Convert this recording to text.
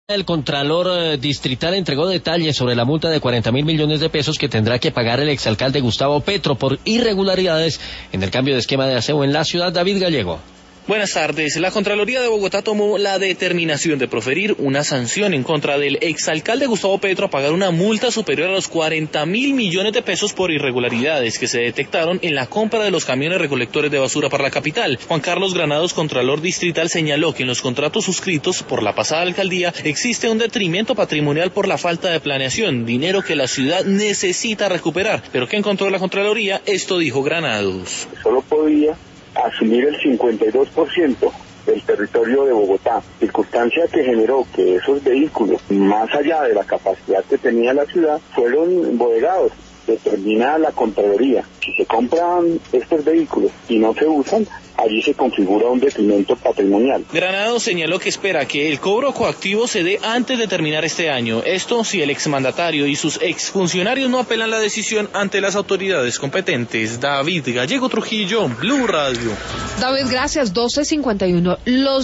El Contralor Distrital entregó detalles sobre la multa de 40.000 millones de pesos que tendrá que pagar el exalcalde Gustavo Petro por irregularidades en el cambio de esquema de aseo en la ciudad. David Gallego. Buenas tardes. La Contraloría de Bogotá tomó la determinación de proferir una sanción en contra del exalcalde Gustavo Petro a pagar una multa superior a los 40.000 millones de pesos por irregularidades que se detectaron en la compra de los camiones recolectores de basura para la capital. Juan Carlos Granados, Contralor Distrital, señaló que en los contratos suscritos por la pasada alcaldía existe un detrimento patrimonial por la falta de planeación, dinero que la ciudad necesita recuperar. Pero ¿qué encontró la Contraloría? Esto dijo Granados. Solo podía asumir el 52% del territorio de Bogotá, circunstancia que generó que esos vehículos, más allá de la capacidad que tenía la ciudad, fueron bodegados. Determina la Contraloría, si se compran estos vehículos y no se usan, allí se configura un detrimento patrimonial. Granados señaló que espera que el cobro coactivo se dé antes de terminar este año. Esto si el exmandatario y sus exfuncionarios no apelan la decisión ante las autoridades competentes. David Gallego Trujillo, Blue Radio. David, gracias. 12:51.